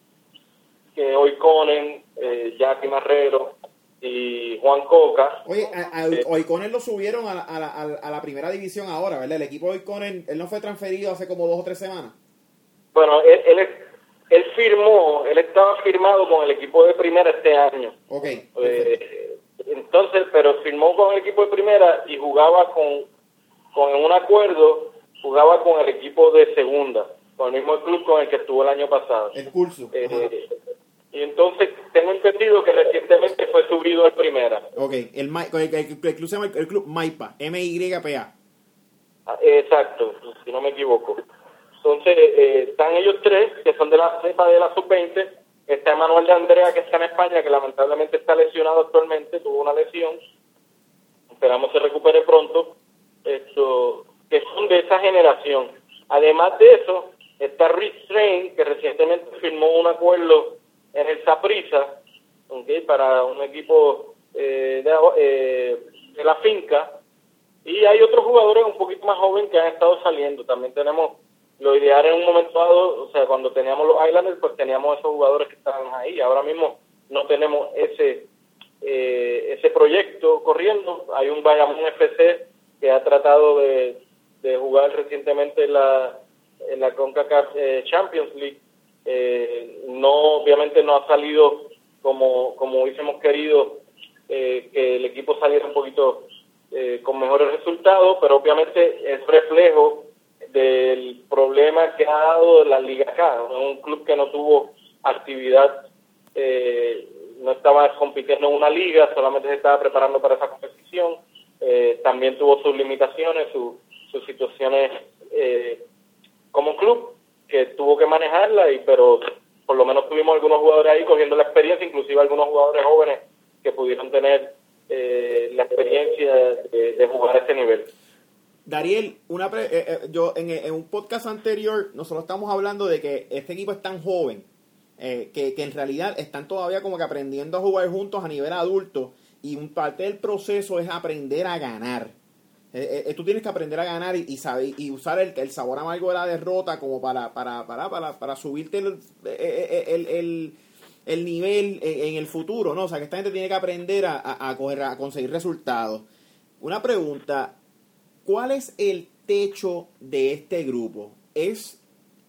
que hoy Conen, eh, Jackie Marrero y Juan Coca. Oye, a, a, eh, Oikonen lo subieron a la, a, la, a la primera división ahora, ¿verdad? El equipo de Oikonen, él no fue transferido hace como dos o tres semanas. Bueno, él, él, él firmó, él estaba firmado con el equipo de primera este año. Ok. Eh, entonces, pero firmó con el equipo de primera y jugaba con, con un acuerdo, jugaba con el equipo de segunda, con el mismo club con el que estuvo el año pasado. El Pulso. Eh, y entonces tengo entendido que recientemente fue subido al primera. Ok, el, Ma- el, el, el club se llama el, el club MAIPA, M Y P A. Ah, exacto, si no me equivoco. Entonces, eh, están ellos tres, que son de la cepa de la sub veinte. Está Emanuel de Andrea, que está en España, que lamentablemente está lesionado actualmente, tuvo una lesión. Esperamos se recupere pronto. Esto, que son de esa generación. Además de eso, está Rich Train, que recientemente firmó un acuerdo en el Saprissa, ¿okay?, para un equipo eh, de, eh, de la finca. Y hay otros jugadores un poquito más jóvenes que han estado saliendo. También tenemos lo ideal en un momento dado, o sea, cuando teníamos los Islanders, pues teníamos esos jugadores que estaban ahí. Ahora mismo no tenemos ese eh, ese proyecto corriendo. Hay un Bayamón F C que ha tratado de, de jugar recientemente en la, en la CONCACAF eh, Champions League. Eh, no, obviamente no ha salido como, como hubiésemos querido eh, que el equipo saliera un poquito eh, con mejores resultados, pero obviamente es reflejo del problema que ha dado la liga acá. Un club que no tuvo actividad, eh, no estaba compitiendo en una liga, solamente se estaba preparando para esa competición. Eh, también tuvo sus limitaciones, su, sus situaciones eh, como club, que tuvo que manejarla, y pero por lo menos tuvimos algunos jugadores ahí cogiendo la experiencia, inclusive algunos jugadores jóvenes que pudieron tener eh, la experiencia de, de jugar a este nivel. Dariel, una pre- eh, eh, yo en, en un podcast anterior nosotros estamos hablando de que este equipo es tan joven eh, que, que en realidad están todavía como que aprendiendo a jugar juntos a nivel adulto, y un parte del proceso es aprender a ganar. Eh, eh, tú tienes que aprender a ganar y, y saber y usar el, el sabor amargo de la derrota como para para para para, para subirte el, el, el, el nivel en, en el futuro, ¿no? O sea, que esta gente tiene que aprender a, a, a, coger, a conseguir resultados. Una pregunta: ¿cuál es el techo de este grupo? ¿Es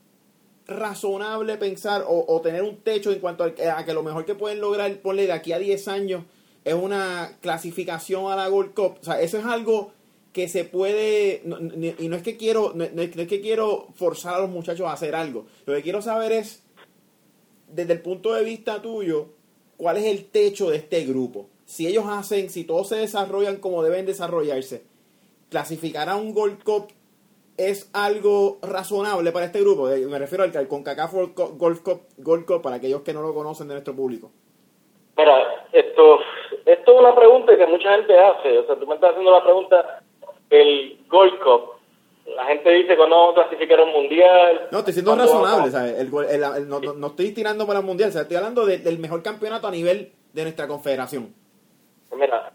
razonable pensar o, o tener un techo en cuanto a, a que lo mejor que pueden lograr, ponle de aquí a diez años, es una clasificación a la Gold Cup? O sea, eso es algo que se puede, no, ni, y no es que quiero no, no es que quiero forzar a los muchachos a hacer algo. Lo que quiero saber es, desde el punto de vista tuyo, ¿cuál es el techo de este grupo? Si ellos hacen, si todos se desarrollan como deben desarrollarse, clasificar a un Gold Cup es algo razonable para este grupo. Me refiero al CONCACAF Gold Cup, Gold Cup, para aquellos que no lo conocen de nuestro público. Mira, esto, esto es una pregunta que mucha gente hace. O sea, tú me estás haciendo la pregunta del Gold Cup. La gente dice que no clasificaron un mundial. No, estoy siendo razonable, ¿sabes? El, el, el, no, no estoy tirando para el mundial, o sea, estoy hablando de, del mejor campeonato a nivel de nuestra confederación. Mira,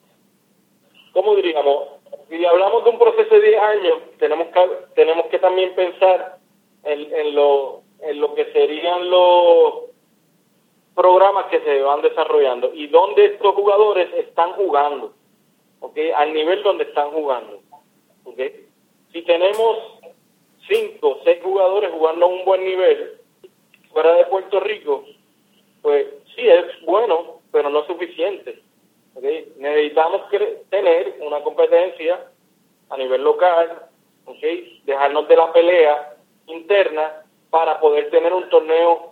¿cómo diríamos? Si hablamos de un proceso de diez años, tenemos que, tenemos que también pensar en, en, lo, en lo que serían los programas que se van desarrollando y dónde estos jugadores están jugando, ¿ok? Al nivel donde están jugando, ¿ok? Si tenemos cinco o seis jugadores jugando a un buen nivel fuera de Puerto Rico, pues sí es bueno, pero no suficiente. ¿Okay? Necesitamos tener una competencia a nivel local, ¿okay? Dejarnos de la pelea interna para poder tener un torneo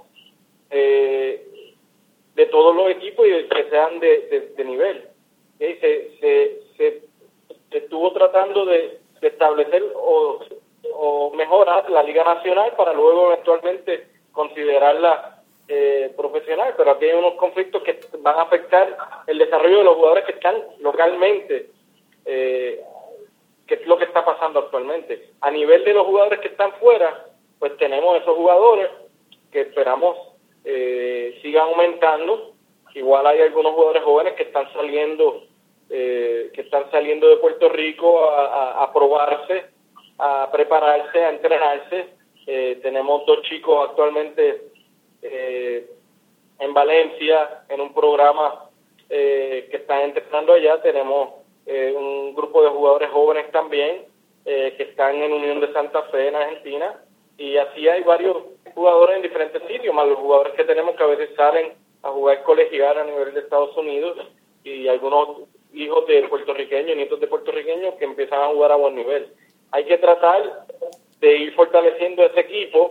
eh, de todos los equipos y que sean de, de, de nivel. ¿Okay? Se, se, se, se estuvo tratando de, de establecer o, o mejorar la Liga Nacional para luego eventualmente considerarla Eh, profesional, pero aquí hay unos conflictos que van a afectar el desarrollo de los jugadores que están localmente, eh, que es lo que está pasando actualmente. A nivel de los jugadores que están fuera, pues tenemos esos jugadores que esperamos eh, sigan aumentando. Igual hay algunos jugadores jóvenes que están saliendo, eh, que están saliendo de Puerto Rico a, a, a probarse, a prepararse, a entrenarse. Eh, tenemos dos chicos actualmente Eh, en Valencia, en un programa eh, que están entrenando allá. Tenemos eh, un grupo de jugadores jóvenes también eh, que están en Unión de Santa Fe en Argentina, y así hay varios jugadores en diferentes sitios, más los jugadores que tenemos que a veces salen a jugar colegial a nivel de Estados Unidos, y algunos hijos de puertorriqueños, nietos de puertorriqueños que empiezan a jugar a buen nivel. Hay que tratar de ir fortaleciendo ese equipo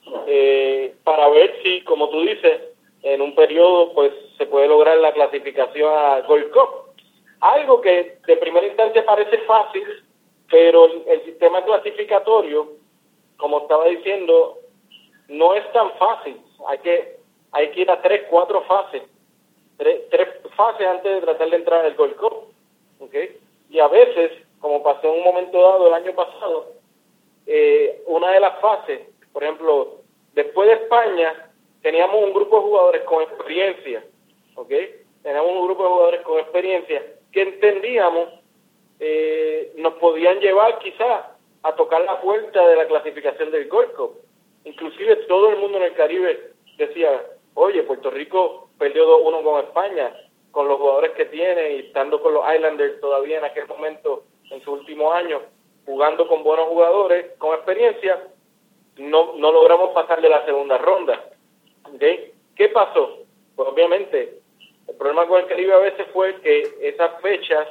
Eh, para ver si, como tú dices, en un periodo pues se puede lograr la clasificación a Gold Cup. Algo que de primera instancia parece fácil, pero el, el sistema clasificatorio, como estaba diciendo, no es tan fácil. Hay que hay que ir a tres, cuatro fases, tres, tres fases antes de tratar de entrar al Gold Cup, ¿okay? Y a veces, como pasó en un momento dado el año pasado, eh, una de las fases, por ejemplo, después de España, teníamos un grupo de jugadores con experiencia, ¿ok? Teníamos un grupo de jugadores con experiencia que entendíamos eh, nos podían llevar quizás a tocar la puerta de la clasificación del Gold Cup. Inclusive todo el mundo en el Caribe decía, oye, Puerto Rico perdió dos uno con España, con los jugadores que tiene y estando con los Islanders todavía en aquel momento, en sus últimos años, jugando con buenos jugadores, con experiencia, no no logramos pasar de la segunda ronda. ¿Okay? ¿Qué pasó? Pues obviamente, el problema con el Caribe a veces fue que esas fechas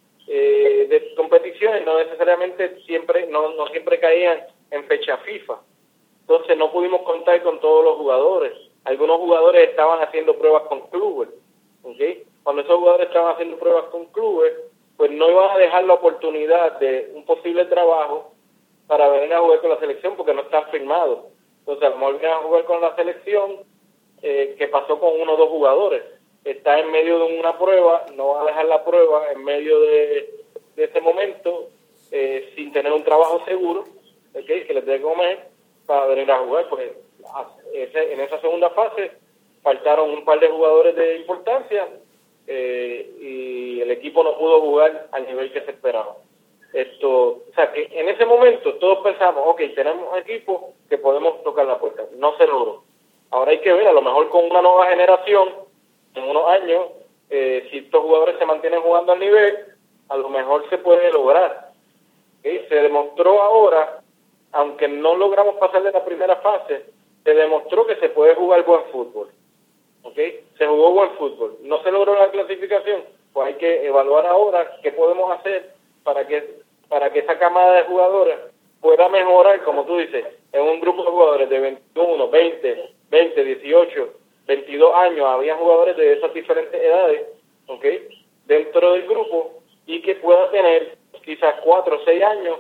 eh, de competiciones no necesariamente siempre, no, no siempre caían en fecha FIFA. Entonces no pudimos contar con todos los jugadores. Algunos jugadores estaban haciendo pruebas con clubes. ¿Okay? Cuando esos jugadores estaban haciendo pruebas con clubes, pues no iban a dejar la oportunidad de un posible trabajo para venir a jugar con la selección porque no están firmados. Entonces a lo mejor vienen a jugar con la selección, eh, que pasó con uno o dos jugadores. Está en medio de una prueba, no va a dejar la prueba en medio de, de ese momento, eh, sin tener un trabajo seguro, ¿okay? Que les dé comer para venir a jugar. Pues ese, en esa segunda fase faltaron un par de jugadores de importancia, eh, y el equipo no pudo jugar al nivel que se esperaba. Esto, o sea, que en ese momento todos pensamos, ok, tenemos un equipo que podemos tocar la puerta. No se logró. Ahora hay que ver, a lo mejor con una nueva generación, en unos años, eh, si estos jugadores se mantienen jugando al nivel, a lo mejor se puede lograr. ¿Okay? Se demostró ahora, aunque no logramos pasar de la primera fase, se demostró que se puede jugar buen fútbol. ¿Okay? Se jugó buen fútbol. No se logró la clasificación, pues hay que evaluar ahora qué podemos hacer para que para que esa camada de jugadores pueda mejorar, como tú dices, en un grupo de jugadores de veintiuno, veinte, veinte, dieciocho, veintidós años, había jugadores de esas diferentes edades, ¿okay? Dentro del grupo, y que pueda tener quizás cuatro o seis años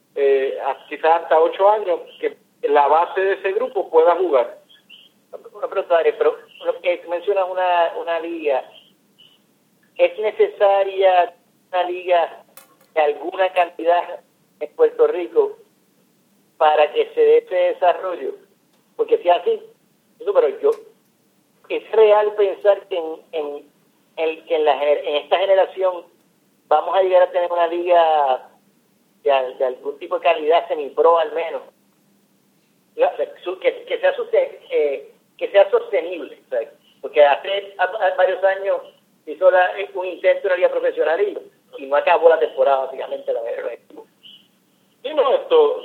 eh, quizás hasta ocho años, que la base de ese grupo pueda jugar. Una pregunta, pero lo que mencionas una, una liga, ¿es necesaria una liga de alguna cantidad en Puerto Rico para que se dé ese desarrollo? Porque si así, eso, pero yo, es real pensar que en, en, en, que en, la, en esta generación vamos a llegar a tener una liga de, de algún tipo de calidad, semi-pro al menos, que, que, sea, eh, que sea sostenible, ¿sabes? Porque hace a, a varios años hizo la, un intento en la liga profesional y, y no acabó la temporada, básicamente, la verdad. Sí, no, esto,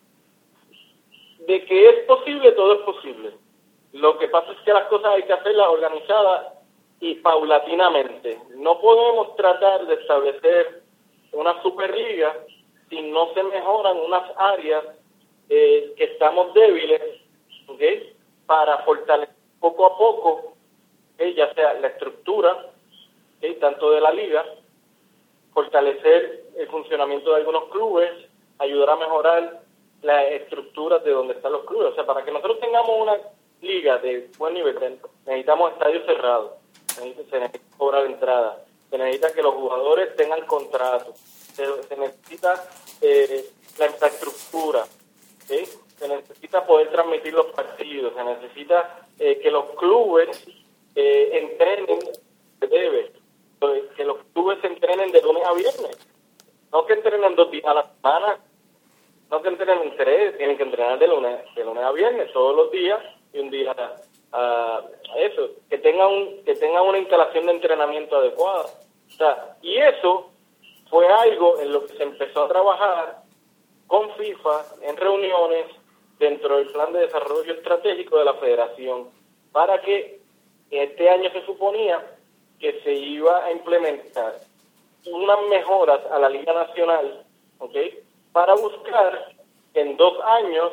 de que es posible, todo es posible. Lo que pasa es que las cosas hay que hacerlas organizadas y paulatinamente. No podemos tratar de establecer una superliga si no se mejoran unas áreas eh, que estamos débiles, ¿okay? Para fortalecer poco a poco, ¿okay? Ya sea la estructura, ¿okay? Tanto de la liga, fortalecer el funcionamiento de algunos clubes, ayudar a mejorar las estructuras de donde están los clubes. O sea, para que nosotros tengamos una liga de buen nivel, necesitamos estadios cerrados, se necesita cobrar entrada, se necesita que los jugadores tengan contratos, se, se necesita eh, la infraestructura, ¿sí? Se necesita poder transmitir los partidos, se necesita eh, que los clubes eh, entrenen, se debe, que los clubes se entrenen de lunes a viernes, no que entrenen dos días a la semana, no que entrenen tres, tienen que entrenar de lunes, de lunes a viernes, todos los días, y un día a uh, eso, que tengan un, que tengan una instalación de entrenamiento adecuada. O sea, y eso fue algo en lo que se empezó a trabajar con FIFA en reuniones dentro del plan de desarrollo estratégico de la federación, para que este año se suponía que se iba a implementar unas mejoras a la Liga Nacional, ¿ok? Para buscar que en dos años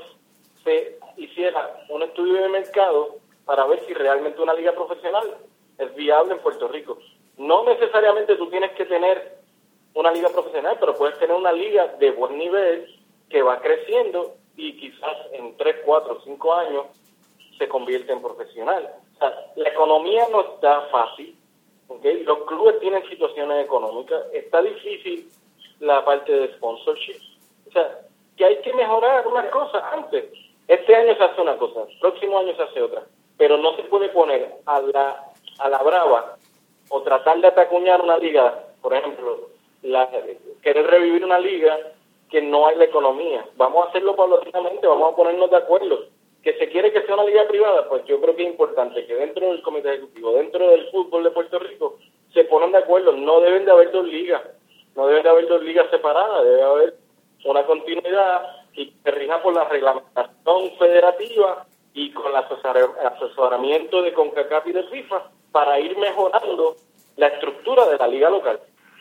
se hiciera un estudio de mercado para ver si realmente una liga profesional es viable en Puerto Rico. No necesariamente tú tienes que tener una liga profesional, pero puedes tener una liga de buen nivel que va creciendo y quizás en tres, cuatro, cinco años se convierte en profesional. O sea, la economía no está fácil, ¿okay? Los clubes tienen situaciones económicas, está difícil la parte de sponsorship. O sea, que hay que mejorar unas cosas antes. Este año se hace una cosa, el próximo año se hace otra, pero no se puede poner a la a la brava o tratar de atacuñar una liga, por ejemplo, la, querer revivir una liga que no hay la economía. Vamos a hacerlo paulatinamente, vamos a ponernos de acuerdo. Que se quiere que sea una liga privada, pues yo creo que es importante que dentro del comité ejecutivo, dentro del fútbol de Puerto Rico, se ponen de acuerdo. No deben de haber dos ligas, no deben de haber dos ligas separadas, debe haber una continuidad y que se rija por la reglamentación federativa y con el asesoramiento de CONCACAF y de FIFA para ir mejorando la estructura de la liga local.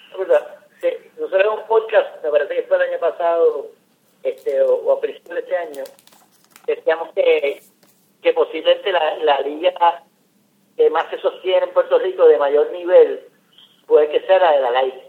Sí, nosotros en un podcast, me parece que fue el año pasado, este o, o a principios de este año, decíamos que, que posiblemente la, la liga que más se sostiene en Puerto Rico de mayor nivel puede que sea la de la Liga.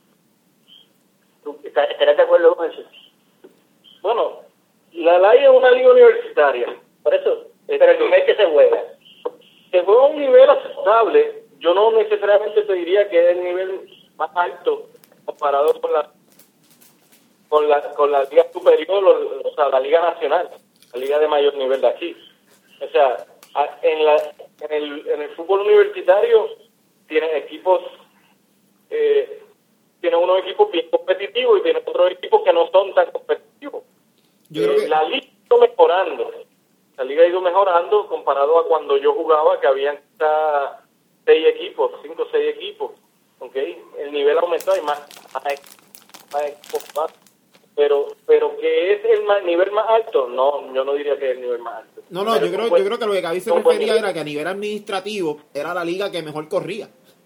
¿Estarás de acuerdo con eso? Bueno, la L A I es una liga universitaria. Por eso, pero el nivel que se juega. Se juega a un nivel aceptable. Yo no necesariamente te diría que es el nivel más alto comparado con la con la con la liga superior, o, o sea, la liga nacional, la liga de mayor nivel de aquí. O sea, en la en el en el fútbol universitario tienen equipos eh, tiene unos equipos bien competitivos y tiene otros equipos que no son tan competitivos. Yo creo que... La liga ha ido mejorando. La liga ha ido mejorando comparado a cuando yo jugaba, que había seis equipos, cinco o seis equipos. ¿Okay? El nivel ha aumentado y más, más, más equipos más. Pero, pero que es el más, nivel más alto, no, yo no diría que es el nivel más alto. No, no, yo creo, yo creo que lo que Gaby se refería era que a nivel administrativo era la liga que mejor corría.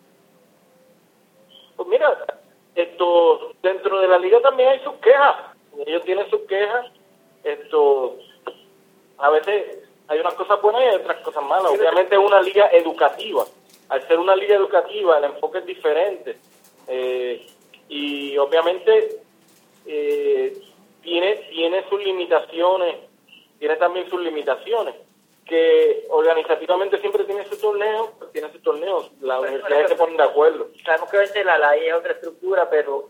Pues mira, esto dentro de la liga también hay sus quejas. Ellos tienen sus quejas. Esto a veces hay unas cosas buenas y hay otras cosas malas. Obviamente es una liga educativa. Al ser una liga educativa, el enfoque es diferente. Eh, y obviamente eh, tiene, tiene sus limitaciones, tiene también sus limitaciones, que organizativamente siempre tiene sus torneos, pues tiene sus torneos, las Bueno, universidades se ponen de acuerdo. Sabemos que obviamente la ley es otra estructura, pero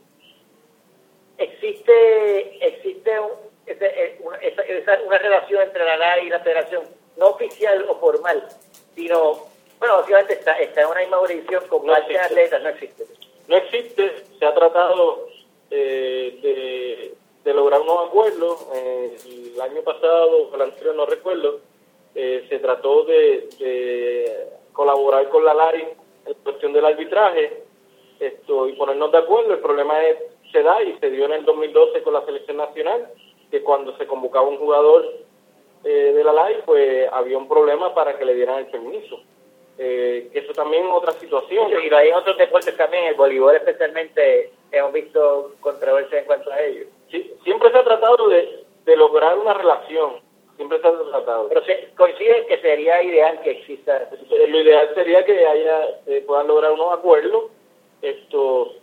existe existe un, ese, una, esa, esa, una relación entre la ley y la federación, no oficial o formal, sino, bueno, básicamente está, está en una misma jurisdicción con No varios existe. atletas, no existe. No existe, se ha tratado eh, de, de lograr unos acuerdos, eh, el año pasado, o el anterior, no recuerdo, eh, se trató de, de colaborar con la L A I en cuestión del arbitraje esto y ponernos de acuerdo. El problema es se da y se dio en el dos mil doce con la selección nacional, que cuando se convocaba un jugador eh, de la L A I, pues había un problema para que le dieran el permiso. Eh, que eso también es otra situación. Y lo hay en otros deportes también, el voleibol especialmente, hemos visto controversias en cuanto a ello. Sí, siempre se ha tratado de, de lograr una relación, siempre se ha tratado. Pero se coincide que sería ideal que exista. Eh, Lo ideal sería que haya eh, puedan lograr unos acuerdos, esto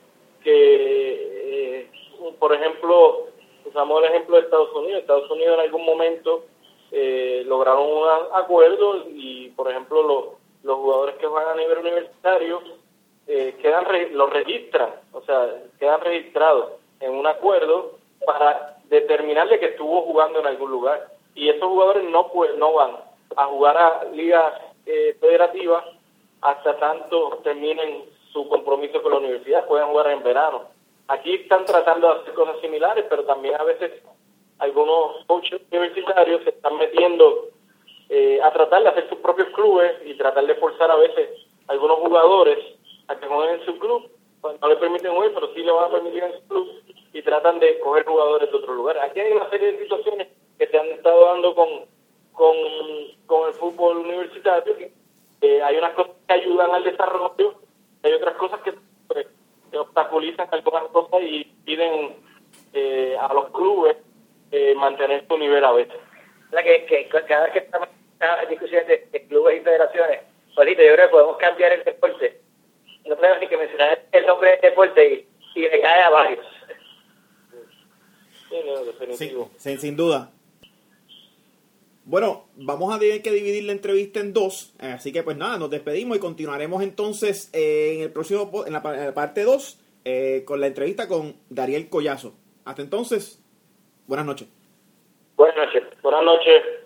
que, eh, por ejemplo, usamos el ejemplo de Estados Unidos. Estados Unidos en algún momento eh, lograron un acuerdo y, por ejemplo, los, los jugadores que juegan a nivel universitario eh, quedan re, los registran, o sea, quedan registrados en un acuerdo para determinarle que estuvo jugando en algún lugar. Y esos jugadores no pues, no van a jugar a ligas eh, federativas hasta tanto terminen su compromiso con la universidad, pueden jugar en verano. Aquí están tratando de hacer cosas similares, pero también a veces algunos coaches universitarios se están metiendo eh, a tratar de hacer sus propios clubes y tratar de forzar a veces a algunos jugadores a que jueguen en su club. Pues no le permiten jugar, pero sí le van a permitir en su club y tratan de coger jugadores de otro lugar. Aquí hay una serie de situaciones que se han estado dando con, con, con el fútbol universitario. Eh, hay unas cosas que ayudan al desarrollo, hay otras cosas que, pues, que obstaculizan algunas cosas y piden eh, a los clubes eh, mantener su nivel a veces. La que, que cada vez que estamos en discusiones de, de clubes y federaciones, ahorita yo creo que podemos cambiar el deporte. No tenemos ni que mencionar el nombre del deporte y, y le cae a varios. Sí, no, definitivo. Sí, sin, sin duda. Bueno, vamos a tener que dividir la entrevista en dos, así que pues nada, nos despedimos y continuaremos entonces eh, en el próximo en la, en la parte dos eh, con la entrevista con Dariel Collazo. Hasta entonces, buenas noches. Buenas noches. Buenas noches.